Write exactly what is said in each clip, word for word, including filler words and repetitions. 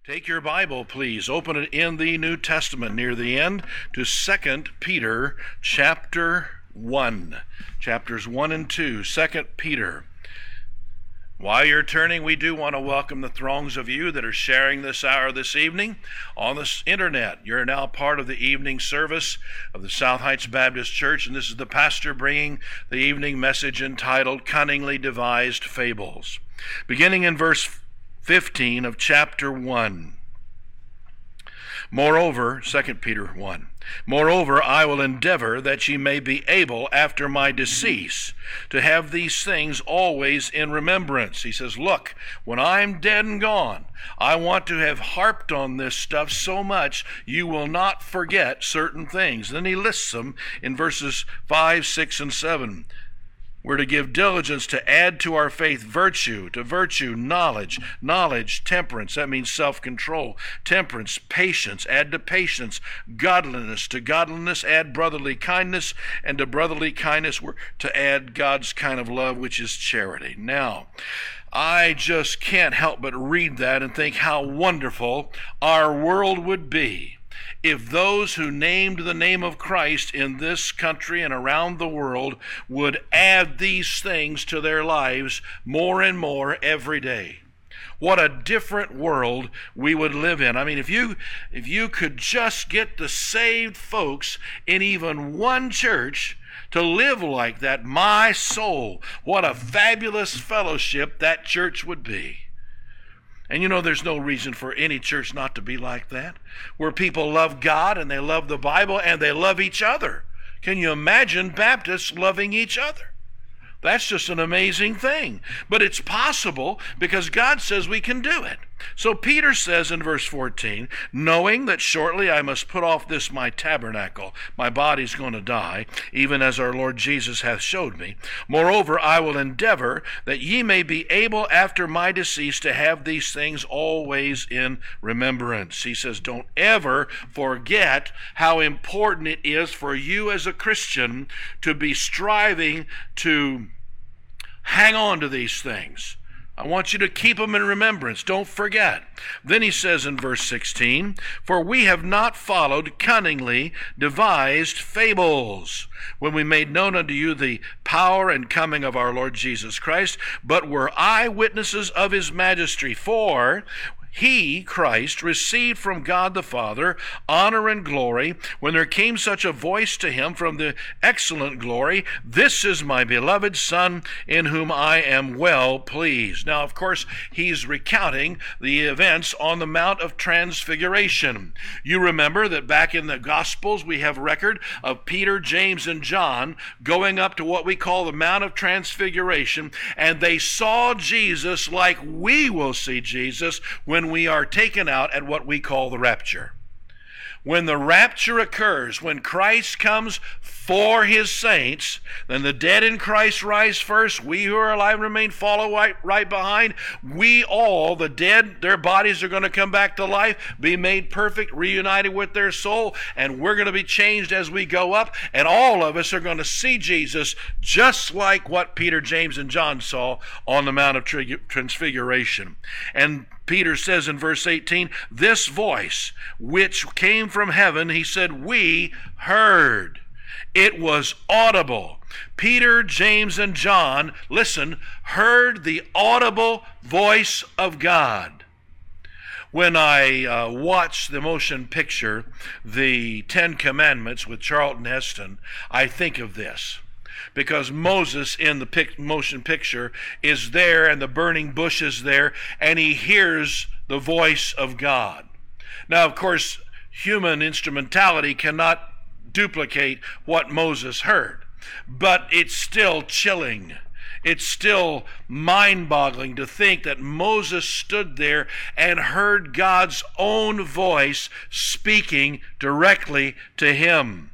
Take your Bible, please. Open it in the New Testament near the end to Second Peter chapter one. Chapters one and two, Second Peter. While you're turning, we do want to welcome the throngs of you that are sharing this hour this evening on the internet. You're now part of the evening service of the South Heights Baptist Church, and this is the pastor bringing the evening message entitled Cunningly Devised Fables. Beginning in verse fifteen of chapter one. Moreover, Second Peter one, Moreover, I will endeavor that ye may be able after my decease to have these things always in remembrance. He says, look, when I'm dead and gone, I want to have harped on this stuff so much you will not forget certain things. Then he lists them in verses five, six, and seven. We're to give diligence to add to our faith virtue, to virtue knowledge, knowledge temperance, that means self-control, temperance, patience, add to patience, godliness, to godliness add brotherly kindness, and to brotherly kindness we're to add God's kind of love, which is charity. Now, I just can't help but read that and think how wonderful our world would be if those who named the name of Christ in this country and around the world would add these things to their lives more and more every day. What a different world we would live in. I mean, if you if you could just get the saved folks in even one church to live like that, my soul, what a fabulous fellowship that church would be. And you know, there's no reason for any church not to be like that, where people love God and they love the Bible and they love each other. Can you imagine Baptists loving each other? That's just an amazing thing. But it's possible because God says we can do it. So Peter says in verse fourteen, knowing that shortly I must put off this my tabernacle, my body's going to die, even as our Lord Jesus hath showed me. Moreover, I will endeavor that ye may be able after my decease to have these things always in remembrance. He says, don't ever forget how important it is for you as a Christian to be striving to hang on to these things. I want you to keep them in remembrance. Don't forget. Then he says in verse sixteen, for we have not followed cunningly devised fables, when we made known unto you the power and coming of our Lord Jesus Christ, but were eyewitnesses of his majesty. For he, Christ, received from God the Father honor and glory when there came such a voice to him from the excellent glory, this is my beloved Son, in whom I am well pleased. Now, of course, he's recounting the events on the Mount of Transfiguration. You remember that back in the Gospels we have record of Peter, James, and John going up to what we call the Mount of Transfiguration, and they saw Jesus like we will see Jesus when we are taken out at what we call the rapture. When the rapture occurs, when Christ comes for his saints, then the dead in Christ rise first. We who are alive and remain follow right, right behind. We all, the dead, their bodies are going to come back to life, be made perfect, reunited with their soul, and we're going to be changed as we go up, and all of us are going to see Jesus just like what Peter, James, and John saw on the Mount of Transfiguration. And Peter says in verse eighteen, this voice which came from heaven, he said, we heard. It was audible. Peter, James, and John, listen, heard the audible voice of God. When I uh, watch the motion picture, The Ten Commandments with Charlton Heston, I think of this. Because Moses in the pic- motion picture is there and the burning bush is there and he hears the voice of God. Now, of course, human instrumentality cannot duplicate what Moses heard, but it's still chilling. It's still mind-boggling to think that Moses stood there and heard God's own voice speaking directly to him.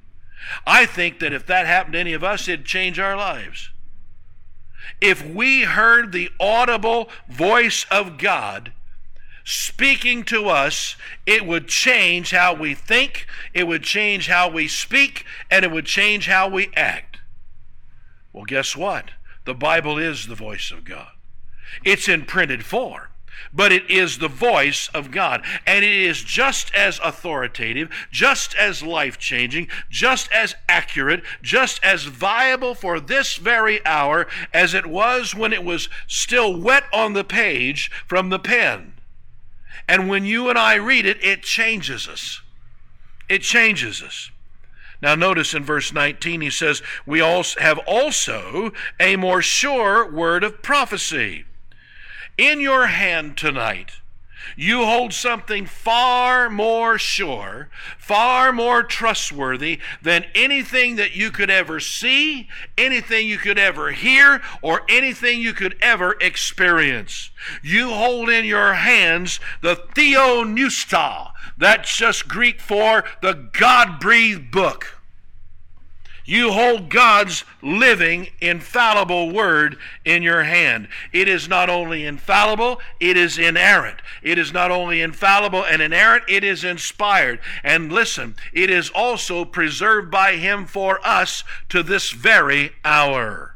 I think that if that happened to any of us, it'd change our lives. If we heard the audible voice of God speaking to us, it would change how we think, it would change how we speak, and it would change how we act. Well, guess what? The Bible is the voice of God. It's in printed form. but it is the voice of God. And it is just as authoritative, just as life-changing, just as accurate, just as viable for this very hour as it was when it was still wet on the page from the pen. And when you and I read it, it changes us. It changes us. Now notice in verse nineteen, he says, we also have also a more sure word of prophecy. In your hand tonight, you hold something far more sure, far more trustworthy than anything that you could ever see, anything you could ever hear, or anything you could ever experience. You hold in your hands the Theopneustos. That's just Greek for the God-breathed book. You hold God's living, infallible word in your hand. It is not only infallible, it is inerrant. It is not only infallible and inerrant, it is inspired. And listen, it is also preserved by Him for us to this very hour.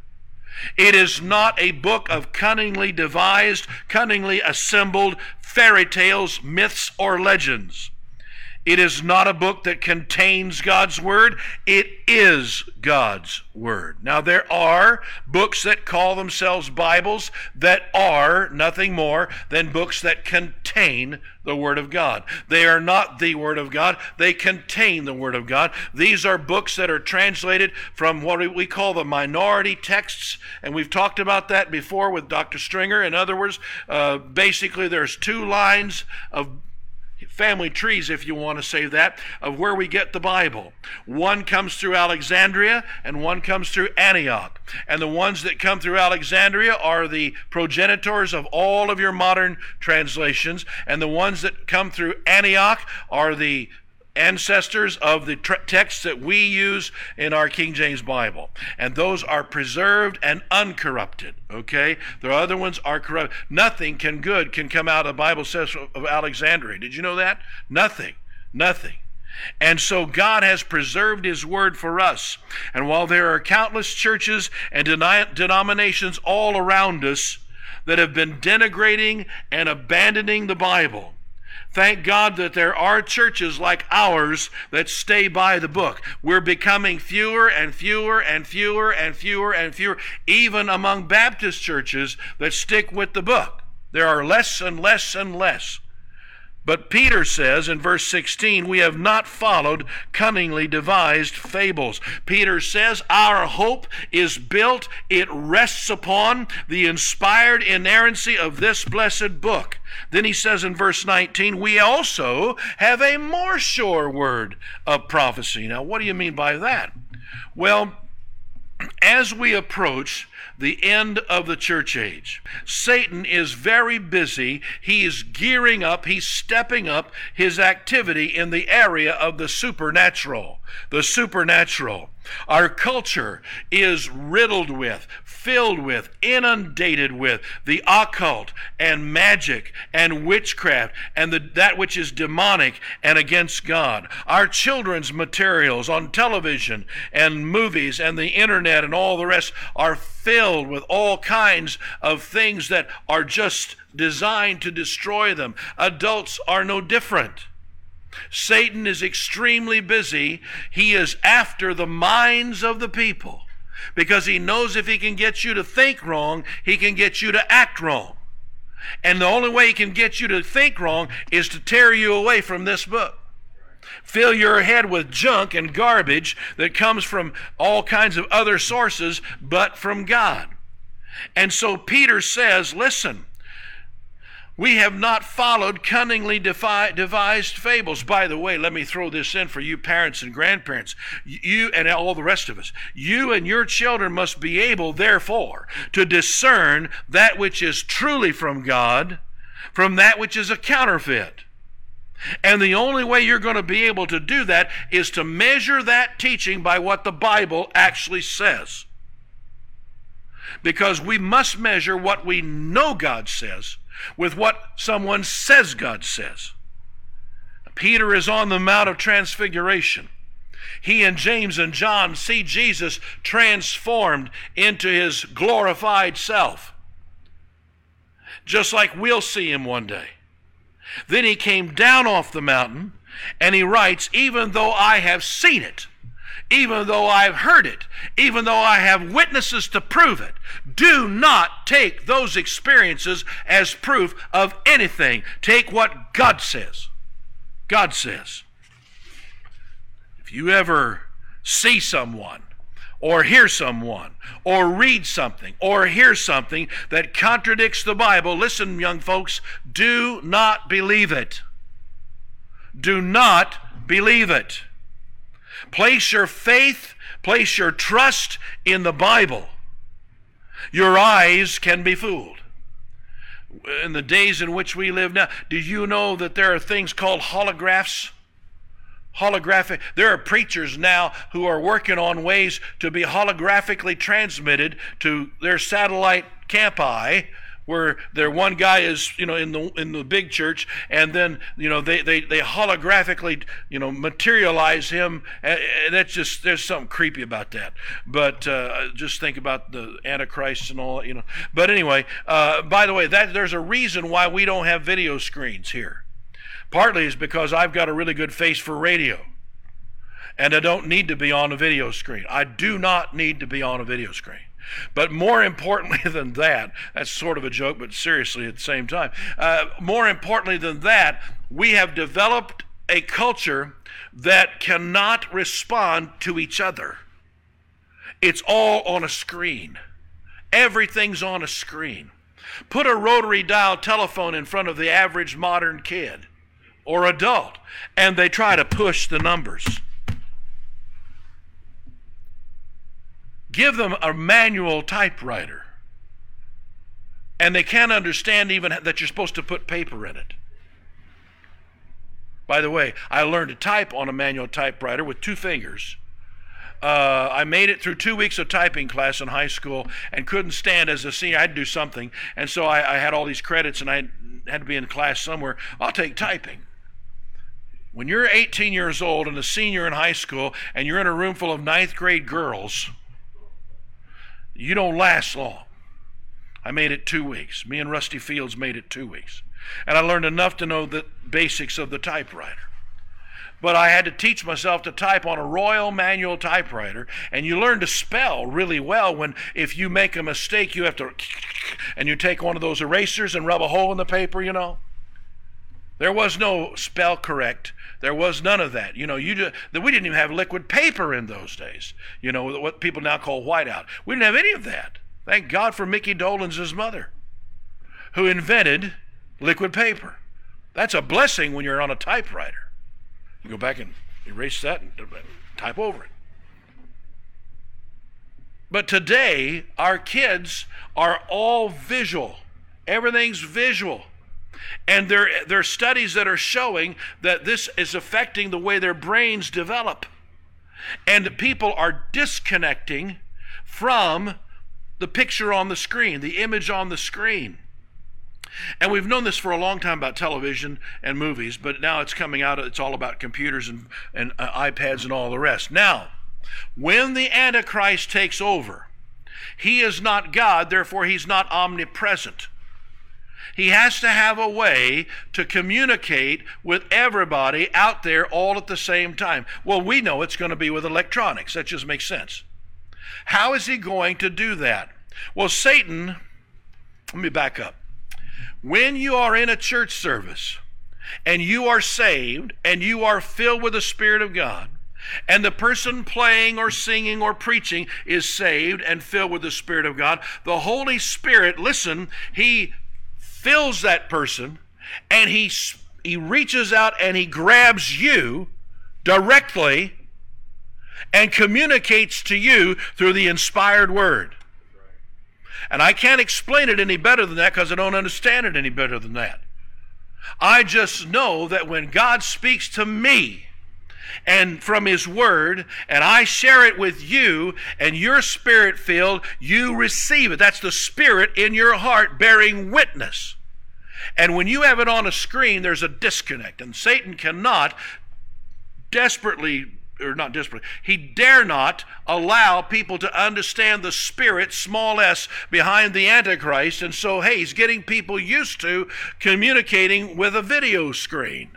It is not a book of cunningly devised, cunningly assembled fairy tales, myths, or legends. It is not a book that contains God's Word. It is God's Word. Now, there are books that call themselves Bibles that are nothing more than books that contain the Word of God. They are not the Word of God. They contain the Word of God. These are books that are translated from what we call the minority texts, and we've talked about that before with Doctor Stringer. In other words, uh, basically there's two lines of family trees, if you want to say that, of where we get the Bible. One comes through Alexandria and one comes through Antioch. And the ones that come through Alexandria are the progenitors of all of your modern translations, and the ones that come through Antioch are the ancestors of the tr- texts that we use in our King James Bible. And those are preserved and uncorrupted, okay? The other ones are corrupt. Nothing can good can come out of the Bible says of Alexandria. Did you know that? Nothing. Nothing. And so God has preserved His Word for us. And while there are countless churches and deni- denominations all around us that have been denigrating and abandoning the Bible, thank God that there are churches like ours that stay by the book. We're becoming fewer and fewer and fewer and fewer and fewer, even among Baptist churches that stick with the book. There are less and less and less. But Peter says in verse sixteen, we have not followed cunningly devised fables. Peter says our hope is built, it rests upon the inspired inerrancy of this blessed book. Then he says in verse nineteen, we also have a more sure word of prophecy. Now, what do you mean by that? Well, as we approach the end of the church age, Satan is very busy. He is gearing up, he's stepping up his activity in the area of the supernatural. The supernatural. Our culture is riddled with, filled with, inundated with the occult and magic and witchcraft and the, that which is demonic and against God. Our children's materials on television and movies and the internet and all the rest are filled with all kinds of things that are just designed to destroy them. Adults are no different. Satan is extremely busy. He is after the minds of the people because he knows if he can get you to think wrong, he can get you to act wrong. And the only way he can get you to think wrong is to tear you away from this book. Fill your head with junk and garbage that comes from all kinds of other sources but from God. And so Peter says, listen, we have not followed cunningly defi- devised fables. By the way, let me throw this in for you parents and grandparents, you and all the rest of us. You and your children must be able, therefore, to discern that which is truly from God from that which is a counterfeit. And the only way you're going to be able to do that is to measure that teaching by what the Bible actually says. Because we must measure what we know God says with what someone says God says. Peter is on the Mount of Transfiguration. He and James and John see Jesus transformed into his glorified self. just like we'll see him one day. Then he came down off the mountain, and he writes, even though I have seen it, even though I've heard it, even though I have witnesses to prove it, do not take those experiences as proof of anything. Take what God says. God says. If you ever see someone, or hear someone, or read something, or hear something that contradicts the Bible, listen, young folks, do not believe it. Do not believe it. Place your faith, place your trust in the Bible. Your eyes can be fooled. In the days in which we live now, do you know that there are things called holographs? Holographic. There are preachers now who are working on ways to be holographically transmitted to their satellite campi, where their one guy is, you know, in the in the big church, and then, you know, they they, they holographically, you know, materialize him, and, and that's just, there's something creepy about that. But uh, just think about the Antichrist and all, you know. But anyway, uh, by the way, that there's a reason why we don't have video screens here. Partly is because I've got a really good face for radio, and I don't need to be on a video screen. I do not need to be on a video screen. But more importantly than that, that's sort of a joke, but seriously at the same time, uh, more importantly than that, we have developed a culture that cannot respond to each other. It's all on a screen. Everything's on a screen. Put a rotary dial telephone in front of the average modern kid or adult, and they try to push the numbers. Give them a manual typewriter, and they can't understand even that you're supposed to put paper in it. By the way, I learned to type on a manual typewriter with two fingers. Uh, I made it through two weeks of typing class in high school and couldn't stand as a senior. I had to do something, and so I, I had all these credits, and I had to be in class somewhere. I'll take typing. When you're eighteen years old and a senior in high school, and you're in a room full of ninth grade girls, you don't last long. I made it two weeks. Me and Rusty Fields made it two weeks. And I learned enough to know the basics of the typewriter. But I had to teach myself to type on a Royal manual typewriter, and you learn to spell really well when if you make a mistake, you have to, and you take one of those erasers and rub a hole in the paper, you know. There was no spell correct. There was none of that. You know, you just, we didn't even have liquid paper in those days. You know, what people now call whiteout. We didn't have any of that. Thank God for Mickey Dolenz' mother, who invented liquid paper. That's a blessing when you're on a typewriter. You go back and erase that and type over it. But today, our kids are all visual. Everything's visual. And there, there are studies that are showing that this is affecting the way their brains develop. And people are disconnecting from the picture on the screen, the image on the screen. And we've known this for a long time about television and movies, but now it's coming out, it's all about computers and, and uh, iPads and all the rest. Now, when the Antichrist takes over, he is not God, therefore he's not omnipresent. He has to have a way to communicate with everybody out there all at the same time. Well, we know it's going to be with electronics. That just makes sense. How is he going to do that? Well, Satan, let me back up. When you are in a church service and you are saved and you are filled with the Spirit of God, and the person playing or singing or preaching is saved and filled with the Spirit of God, the Holy Spirit, listen, he fills that person, and he he reaches out and he grabs you directly and communicates to you through the inspired word. And I can't explain it any better than that because I don't understand it any better than that. I just know that when God speaks to me and from his word, and I share it with you, and you're spirit filled, you receive it. That's the Spirit in your heart bearing witness. And when you have it on a screen, there's a disconnect, and Satan cannot desperately or not discipline, he dare not allow people to understand the spirit, small s, behind the Antichrist. And so, hey, he's getting people used to communicating with a video screen.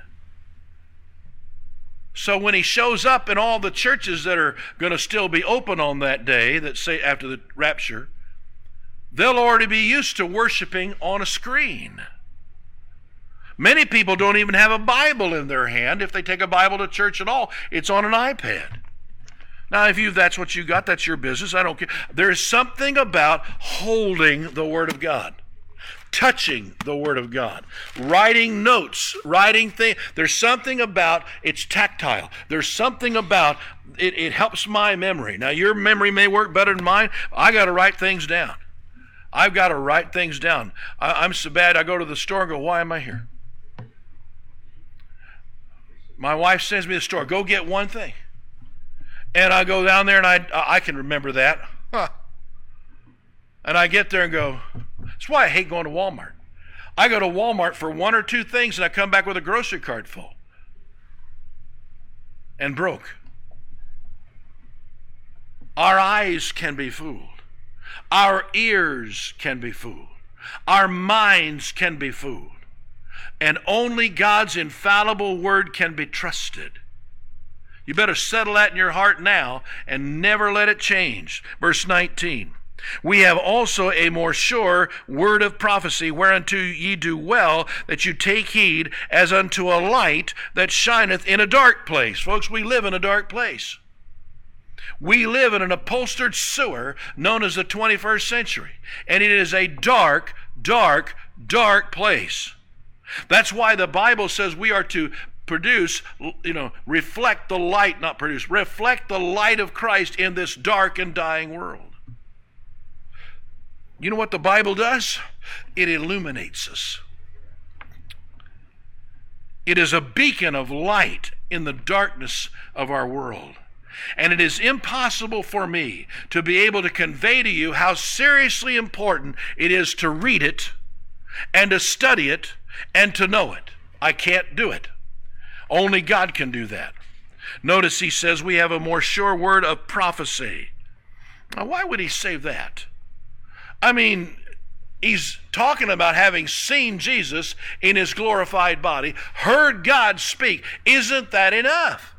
So when he shows up in all the churches that are going to still be open on that day, that say after the rapture, they'll already be used to worshiping on a screen. Many people don't even have a Bible in their hand. If they take a Bible to church at all, it's on an iPad. Now, if you that's what you got, that's your business. I don't care. There's something about holding the Word of God, touching the Word of God, writing notes, writing things. There's something about it's tactile. There's something about it, it helps my memory. Now, your memory may work better than mine. I got to write things down. I've got to write things down. I, I'm so bad, I go to the store and go, why am I here? My wife sends me to the store, go get one thing. And I go down there and I I can remember that. Huh. And I get there and go, that's why I hate going to Walmart. I go to Walmart for one or two things and I come back with a grocery cart full. And broke. Our eyes can be fooled. Our ears can be fooled. Our minds can be fooled. And only God's infallible word can be trusted. You better settle that in your heart now and never let it change. Verse nineteen. We have also a more sure word of prophecy, whereunto ye do well that you take heed, as unto a light that shineth in a dark place. Folks, we live in a dark place. We live in an upholstered sewer known as the twenty-first century. And it is a dark, dark, dark place. That's why the Bible says we are to produce, you know, reflect the light, not produce, reflect the light of Christ in this dark and dying world. You know what the Bible does? It illuminates us. It is a beacon of light in the darkness of our world. And it is impossible for me to be able to convey to you how seriously important it is to read it and to study it and to know it. I can't do it. Only God can do that. Notice he says we have a more sure word of prophecy. Now, why would he say that? I mean, he's talking about having seen Jesus in his glorified body, heard God speak. Isn't that enough?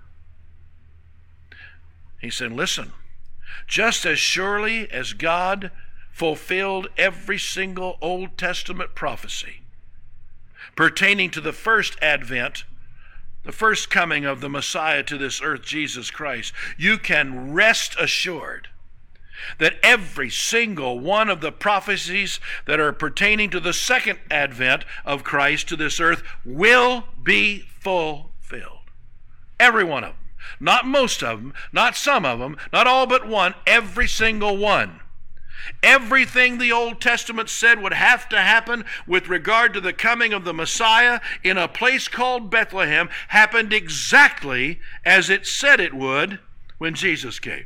He said, listen, just as surely as God fulfilled every single Old Testament prophecy pertaining to the first advent, the first coming of the Messiah to this earth, Jesus Christ, you can rest assured that every single one of the prophecies that are pertaining to the second advent of Christ to this earth will be fulfilled. Every one of them. Not most of them, not some of them, not all but one, every single one. Everything the Old Testament said would have to happen with regard to the coming of the Messiah in a place called Bethlehem happened exactly as it said it would when Jesus came.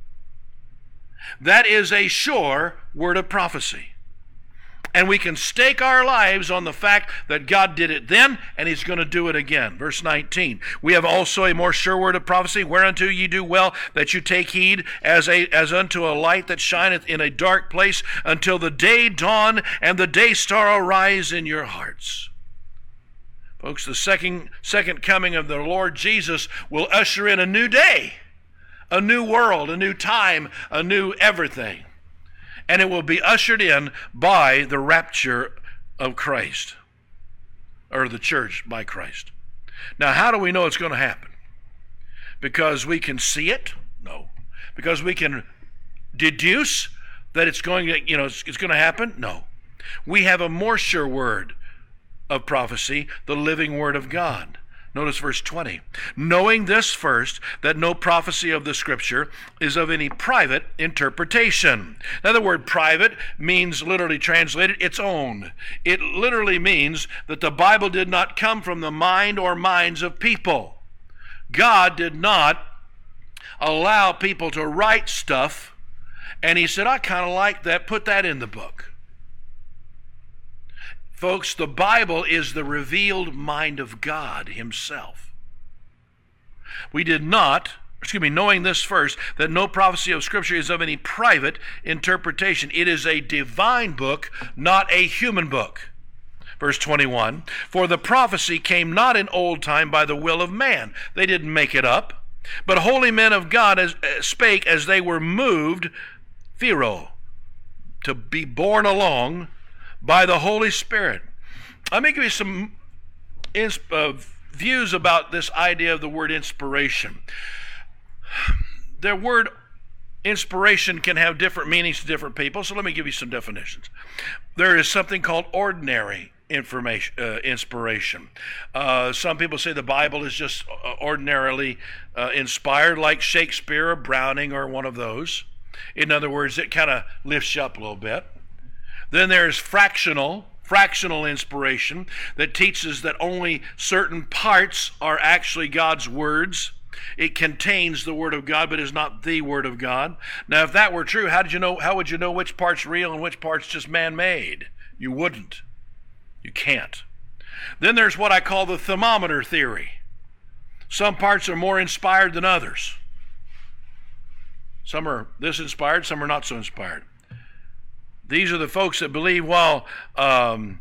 That is a sure word of prophecy. And we can stake our lives on the fact that God did it then, and he's going to do it again. Verse nineteen, we have also a more sure word of prophecy, whereunto ye do well that you take heed, as a as unto a light that shineth in a dark place, until the day dawn and the day star arise in your hearts. Folks, the second, second coming of the Lord Jesus will usher in a new day, a new world, a new time, a new everything. And it will be ushered in by the rapture of Christ, or the church by Christ. Now, how do we know it's going to happen? Because we can see it? No. Because we can deduce that it's going to, you know, it's, it's going to happen? No. We have a more sure word of prophecy, the living word of God. Notice verse twenty. Knowing this first, that no prophecy of the Scripture is of any private interpretation. Now, the word private means, literally translated, its own. It literally means that the Bible did not come from the mind or minds of people. God did not allow people to write stuff, and he said, I kind of like that, put that in the book. Folks, the Bible is the revealed mind of God himself. We did not excuse me, knowing this first, that no prophecy of Scripture is of any private interpretation. It is a divine book, not a human book. Verse twenty-one, for the prophecy came not in old time by the will of man. They didn't make it up. But holy men of God as, uh, spake as they were moved, phero, to be borne along by the Holy Spirit. Let me give you some ins- uh, views about this idea of the word inspiration. The word inspiration can have different meanings to different people, so let me give you some definitions. There is something called ordinary information, uh, inspiration. Uh, some people say the Bible is just ordinarily uh, inspired, like Shakespeare or Browning or one of those. In other words, it kind of lifts you up a little bit. Then there's fractional, fractional inspiration that teaches that only certain parts are actually God's words. It contains the Word of God, but is not the Word of God. Now, if that were true, how did you know? How would you know which part's real and which part's just man-made? You wouldn't. You can't. Then there's what I call the thermometer theory. Some parts are more inspired than others. Some are this inspired, some are not so inspired. These are the folks that believe, well, um,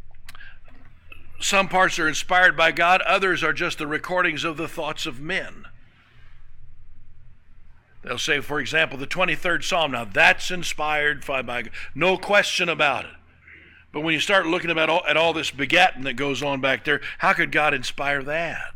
some parts are inspired by God, others are just the recordings of the thoughts of men. They'll say, for example, the twenty-third Psalm, now that's inspired by God. No question about it. But when you start looking about all, at all this begatting that goes on back there, how could God inspire that?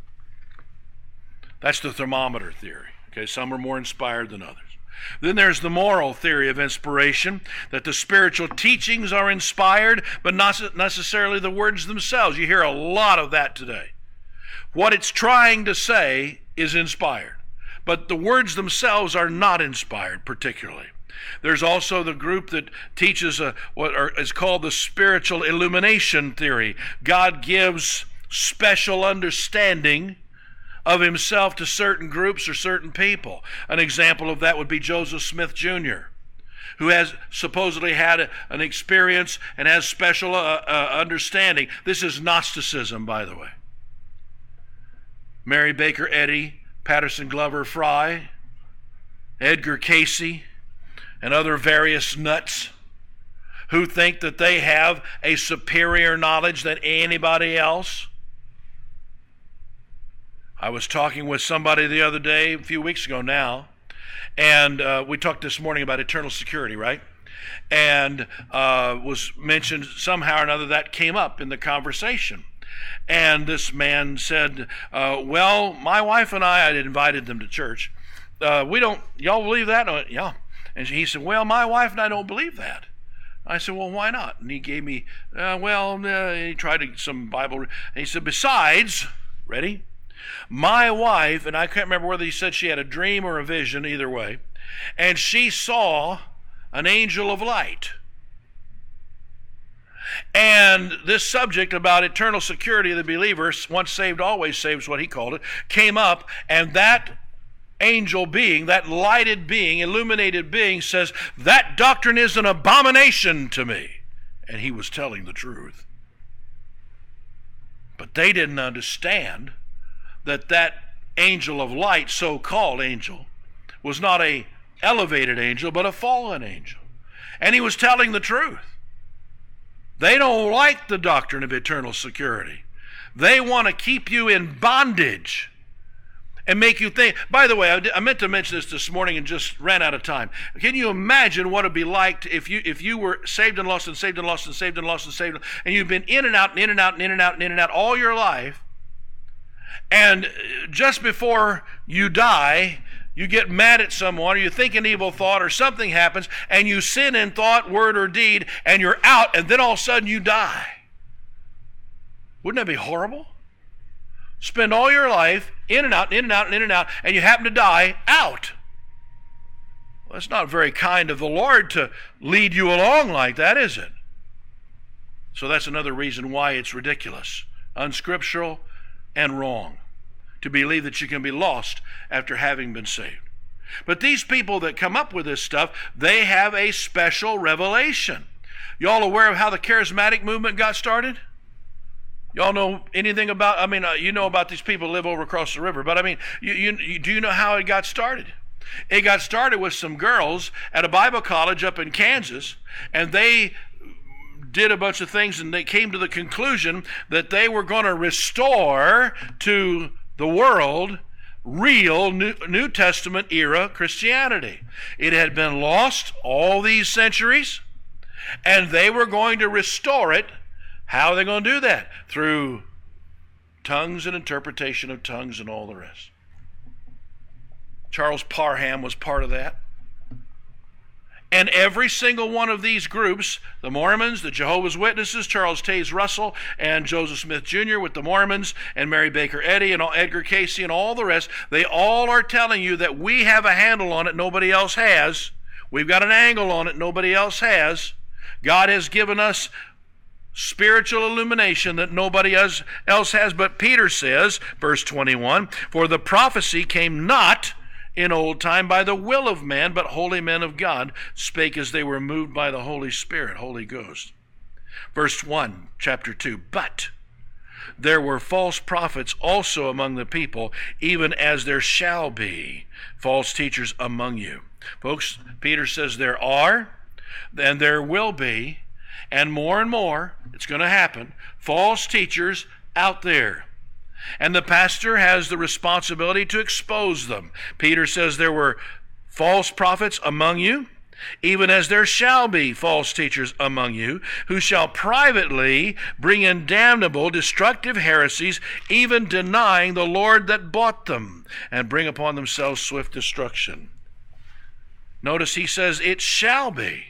That's the thermometer theory. Okay, some are more inspired than others. Then there's the moral theory of inspiration, that the spiritual teachings are inspired, but not necessarily the words themselves. You hear a lot of that today. What it's trying to say is inspired, but the words themselves are not inspired particularly. There's also the group that teaches a, what are, is called the spiritual illumination theory. God gives special understanding of himself to certain groups or certain people. An example of that would be Joseph Smith Junior, who has supposedly had a, an experience and has special uh, uh, understanding. This is Gnosticism, by the way. Mary Baker Eddy, Patterson Glover Fry, Edgar Casey, and other various nuts who think that they have a superior knowledge than anybody else. I was talking with somebody the other day, a few weeks ago now, and uh, we talked this morning about eternal security, right? And uh, was mentioned somehow or another that came up in the conversation. And this man said, uh, well, my wife and I, I invited them to church. Uh, we don't, y'all believe that? I went, yeah. And he said, well, my wife and I don't believe that. I said, well, why not? And he gave me, uh, well, uh, he tried to, some Bible. And he said, besides, ready? My wife, and I can't remember whether he said she had a dream or a vision, either way, and she saw an angel of light. And this subject about eternal security of the believer, once saved, always saved is what he called it, came up, and that angel being, that lighted being, illuminated being says, that doctrine is an abomination to me. And he was telling the truth. But they didn't understand that that angel of light, so-called angel, was not a elevated angel, but a fallen angel. And he was telling the truth. They don't like the doctrine of eternal security. They want to keep you in bondage and make you think. By the way, I meant to mention this this morning and just ran out of time. Can you imagine what it'd be like if you if you were saved and lost and saved and lost and saved and lost and saved, and you've been in and out and in and out and in and out and in and out all your life, and just before you die, you get mad at someone, or you think an evil thought, or something happens, and you sin in thought, word, or deed, and you're out, and then all of a sudden you die. Wouldn't that be horrible? Spend all your life in and out, and in and out, and in and out, and you happen to die out. Well, it's not very kind of the Lord to lead you along like that, is it? So that's another reason why it's ridiculous, unscriptural, and wrong to believe that you can be lost after having been saved. But these people that come up with this stuff, they have a special revelation. Y'all aware of how the charismatic movement got started? Y'all know anything about, I mean, uh, you know about these people who live over across the river, but I mean, you, you, you, do you know how it got started? It got started with some girls at a Bible college up in Kansas, and they did a bunch of things, and they came to the conclusion that they were going to restore to the world real New, New Testament era Christianity. It had been lost all these centuries, and they were going to restore it. How are they going to do that? Through tongues and interpretation of tongues and all the rest. Charles Parham was part of that. And every single one of these groups, the Mormons, the Jehovah's Witnesses, Charles Taze Russell, and Joseph Smith Junior with the Mormons, and Mary Baker Eddy, and Edgar Cayce, and all the rest, they all are telling you that we have a handle on it nobody else has. We've got an angle on it nobody else has. God has given us spiritual illumination that nobody else has. But Peter says, verse twenty-one, for the prophecy came not in old time by the will of man, but holy men of God spake as they were moved by the Holy Spirit, Holy Ghost. Verse one, chapter two, but there were false prophets also among the people, even as there shall be false teachers among you. Folks, Peter says there are, and there will be, and more and more, it's going to happen, false teachers out there. And the pastor has the responsibility to expose them. Peter says there were false prophets among you, even as there shall be false teachers among you, who shall privately bring in damnable, destructive heresies, even denying the Lord that bought them, and bring upon themselves swift destruction. Notice he says it shall be.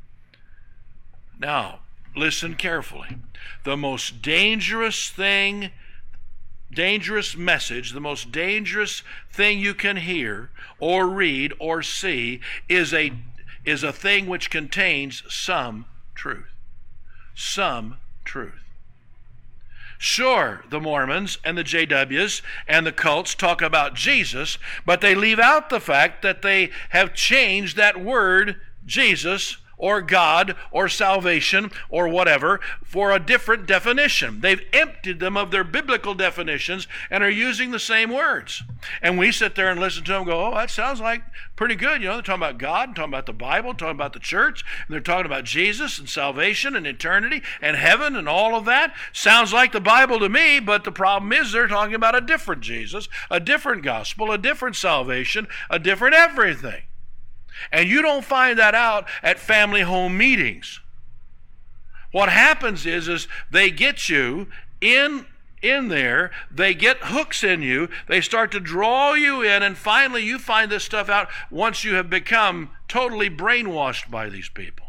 Now, listen carefully. The most dangerous thing, dangerous message, the most dangerous thing you can hear or read or see is a, is a thing which contains some truth. Some truth. Sure, the Mormons and the J Ws and the cults talk about Jesus, but they leave out the fact that they have changed that word, Jesus, or God, or salvation, or whatever, for a different definition. They've emptied them of their biblical definitions and are using the same words. And we sit there and listen to them and go, oh, that sounds like pretty good. You know, they're talking about God, and talking about the Bible, talking about the church, and they're talking about Jesus and salvation and eternity and heaven and all of that. Sounds like the Bible to me, but the problem is they're talking about a different Jesus, a different gospel, a different salvation, a different everything. And you don't find that out at family home meetings. What happens is, is they get you in, in there, they get hooks in you, they start to draw you in, and finally you find this stuff out once you have become totally brainwashed by these people.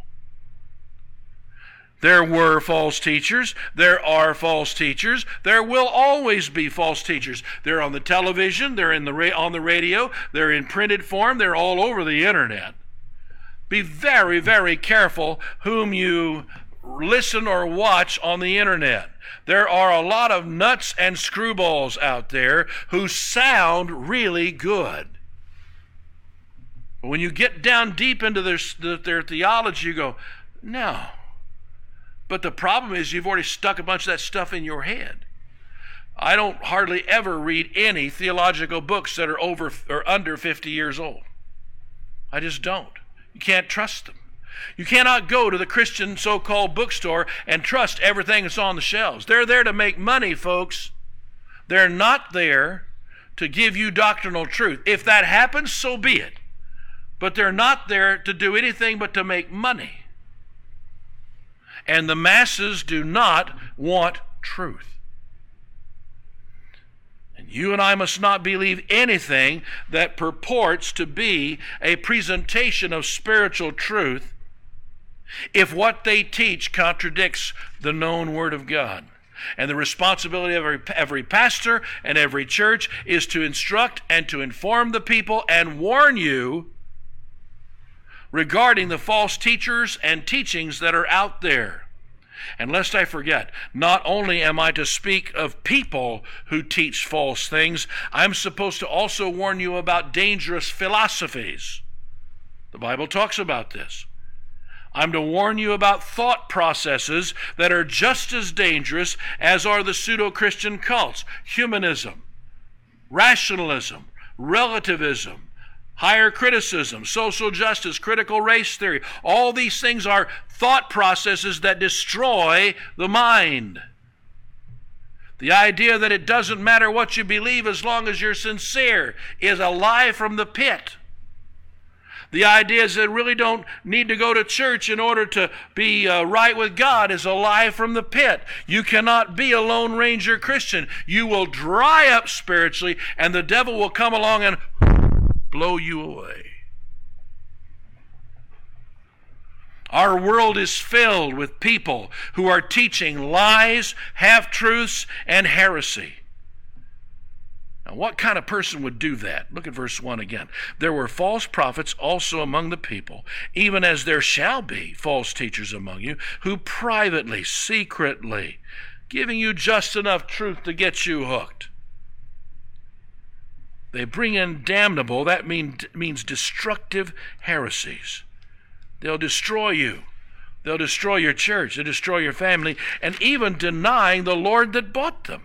There were false teachers. There are false teachers. There will always be false teachers. They're on the television. They're in the ra- on the radio. They're in printed form. They're all over the internet. Be very, very careful whom you listen or watch on the internet. There are a lot of nuts and screwballs out there who sound really good. But when you get down deep into their, their theology, you go, no. But the problem is you've already stuck a bunch of that stuff in your head. I don't hardly ever read any theological books that are over or under fifty years old. I just don't. You can't trust them. You cannot go to the Christian so-called bookstore and trust everything that's on the shelves. They're there to make money, folks. They're not there to give you doctrinal truth. If that happens, so be it. But they're not there to do anything but to make money. And the masses do not want truth. And you and I must not believe anything that purports to be a presentation of spiritual truth if what they teach contradicts the known Word of God. And the responsibility of every, every pastor and every church is to instruct and to inform the people and warn you regarding the false teachers and teachings that are out there. And lest I forget, not only am I to speak of people who teach false things, I'm supposed to also warn you about dangerous philosophies. The Bible talks about this. I'm to warn you about thought processes that are just as dangerous as are the pseudo-Christian cults. Humanism, rationalism, relativism, higher criticism, social justice, critical race theory. All these things are thought processes that destroy the mind. The idea that it doesn't matter what you believe as long as you're sincere is a lie from the pit. The idea is that really don't need to go to church in order to be uh, right with God is a lie from the pit. You cannot be a Lone Ranger Christian. You will dry up spiritually, and the devil will come along and blow you away. Our world is filled with people who are teaching lies, half-truths, and heresy. Now, what kind of person would do that? Look at verse one again. There were false prophets also among the people, even as there shall be false teachers among you, who privately, secretly, giving you just enough truth to get you hooked. They bring in damnable, that mean, means destructive heresies. They'll destroy you. They'll destroy your church. They'll destroy your family, and even denying the Lord that bought them.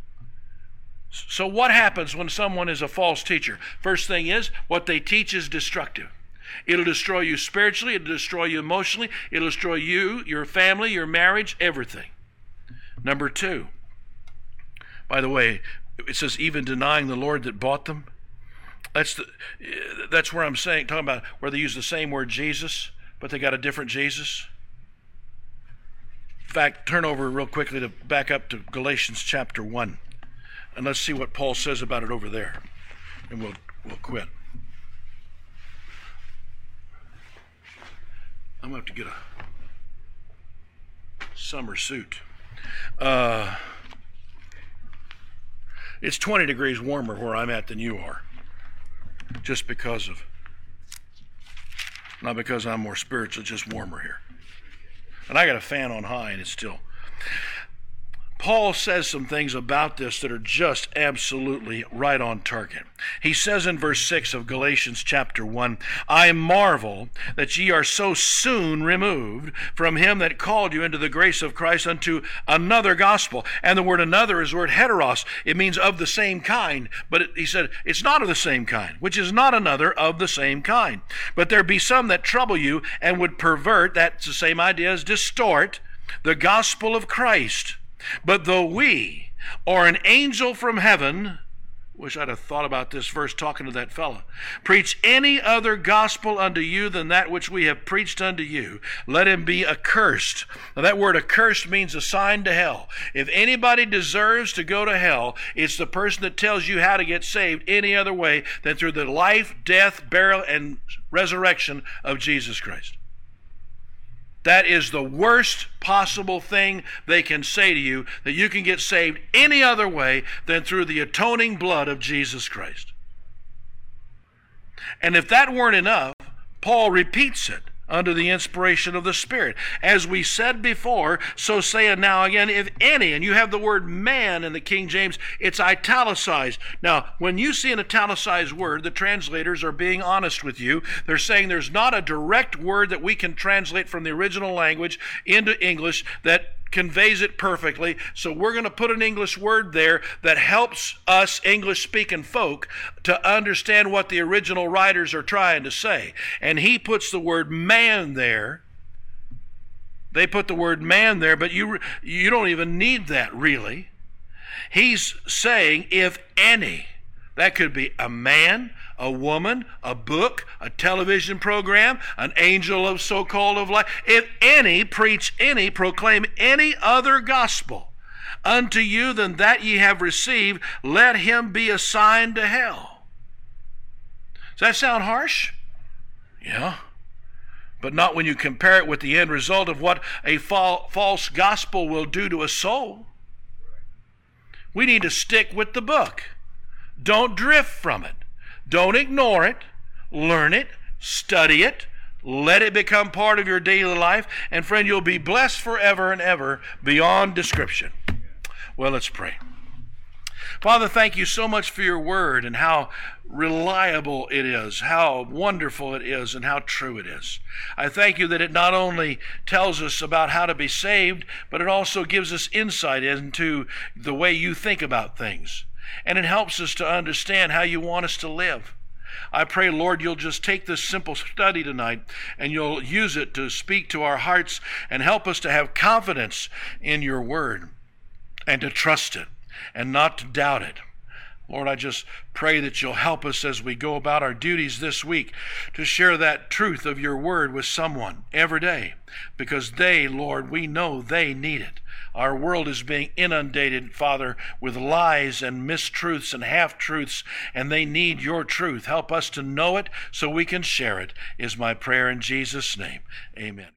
So what happens when someone is a false teacher? First thing is, what they teach is destructive. It'll destroy you spiritually. It'll destroy you emotionally. It'll destroy you, your family, your marriage, everything. Number two, by the way, it says even denying the Lord that bought them. That's the, that's where I'm saying, talking about where they use the same word Jesus, but they got a different Jesus. In fact, turn over real quickly to back up to Galatians chapter one, and let's see what Paul says about it over there, and we'll we'll quit. I'm going to have to get a summer suit. Uh, it's twenty degrees warmer where I'm at than you are, just because of, not because I'm more spiritual, just warmer here. And I got a fan on high and it's still. Paul says some things about this that are just absolutely right on target. He says in verse six of Galatians chapter one, I marvel that ye are so soon removed from him that called you into the grace of Christ unto another gospel. And the word another is the word heteros. It means of the same kind. But it, he said, it's not of the same kind, which is not another of the same kind. But there be some that trouble you and would pervert, that's the same idea as distort, the gospel of Christ. But though we, or an angel from heaven, wish I'd have thought about this verse talking to that fella, preach any other gospel unto you than that which we have preached unto you, let him be accursed. Now that word accursed means assigned to hell. If anybody deserves to go to hell, it's the person that tells you how to get saved any other way than through the life, death, burial, and resurrection of Jesus Christ. That is the worst possible thing they can say to you, that you can get saved any other way than through the atoning blood of Jesus Christ. And if that weren't enough, Paul repeats it under the inspiration of the Spirit. As we said before, so saying now again, if any, and you have the word man in the King James, it's italicized. Now, when you see an italicized word, the translators are being honest with you. They're saying there's not a direct word that we can translate from the original language into English that conveys it perfectly, so we're going to put an English word there that helps us English-speaking folk to understand what the original writers are trying to say. And he puts the word man there. They put the word man there, but you you don't even need that really. He's saying if any. That could be a man, a woman, a book, a television program, an angel of so-called of light. If any preach any, proclaim any other gospel unto you than that ye have received, let him be assigned to hell. Does that sound harsh? Yeah. But not when you compare it with the end result of what a fa- false gospel will do to a soul. We need to stick with the book. Don't drift from it. Don't ignore it. Learn it. Study it. Let it become part of your daily life. And friend, you'll be blessed forever and ever beyond description. Well, let's pray. Father, thank you so much for your word and how reliable it is, how wonderful it is, and how true it is. I thank you that it not only tells us about how to be saved, but it also gives us insight into the way you think about things. And it helps us to understand how you want us to live. I pray, Lord, you'll just take this simple study tonight and you'll use it to speak to our hearts and help us to have confidence in your word and to trust it and not to doubt it. Lord, I just pray that you'll help us as we go about our duties this week to share that truth of your word with someone every day, because they, Lord, we know they need it. Our world is being inundated, Father, with lies and mistruths and half-truths, and they need your truth. Help us to know it so we can share it, is my prayer in Jesus' name. Amen.